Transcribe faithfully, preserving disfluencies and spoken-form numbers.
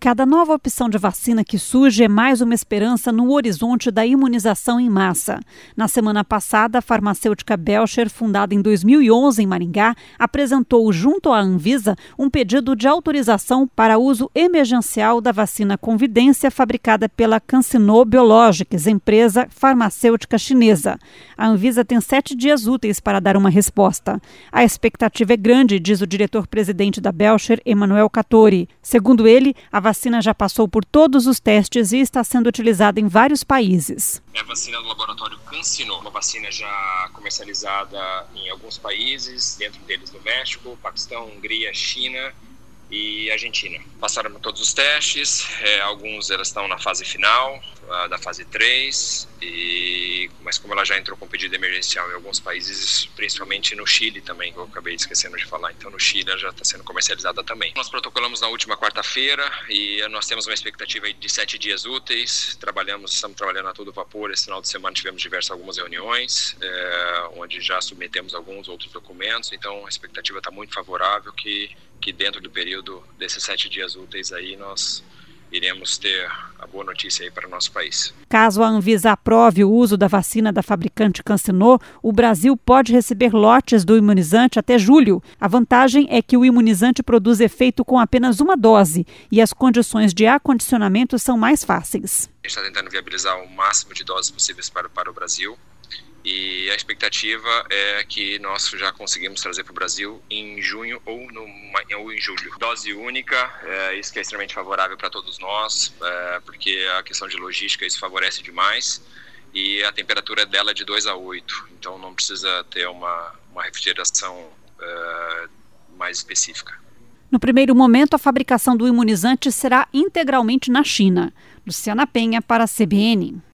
Cada nova opção de vacina que surge é mais uma esperança no horizonte da imunização em massa. Na semana passada, a farmacêutica Belcher, fundada em dois mil e onze em Maringá, apresentou junto à Anvisa um pedido de autorização para uso emergencial da vacina Convidência, fabricada pela CanSino Biologics, empresa farmacêutica chinesa. A Anvisa tem sete dias úteis para dar uma resposta. A expectativa é grande, diz o diretor-presidente da Belcher, Emanuel Cattori. Segundo ele, a A vacina já passou por todos os testes e está sendo utilizada em vários países. É a vacina do laboratório CanSino, uma vacina já comercializada em alguns países, dentro deles no México, Paquistão, Hungria, China e Argentina. Passaram por todos os testes, é, alguns elas estão na fase final, a, da fase três, e, mas como ela já entrou com pedido emergencial em alguns países, principalmente no Chile também, que eu acabei esquecendo de falar, então no Chile ela já está sendo comercializada também. Nós protocolamos na última quarta-feira e nós temos uma expectativa de sete dias úteis, trabalhamos, estamos trabalhando a todo vapor, esse final de semana tivemos diversas algumas reuniões, é, onde já submetemos alguns outros documentos, então a expectativa está muito favorável que que dentro do período desses sete dias úteis aí nós iremos ter a boa notícia aí para o nosso país. Caso a Anvisa aprove o uso da vacina da fabricante CanSino, o Brasil pode receber lotes do imunizante até julho. A vantagem é que o imunizante produz efeito com apenas uma dose e as condições de acondicionamento são mais fáceis. A gente está tentando viabilizar o máximo de doses possíveis para, para o Brasil. E a expectativa é que nós já conseguimos trazer para o Brasil em junho ou, no, ou em julho. Dose única, é, isso que é extremamente favorável para todos nós, é, porque a questão de logística isso favorece demais e a temperatura dela é de dois a oito, então não precisa ter uma, uma refrigeração é, mais específica. No primeiro momento, a fabricação do imunizante será integralmente na China. Luciana Penha para a C B N.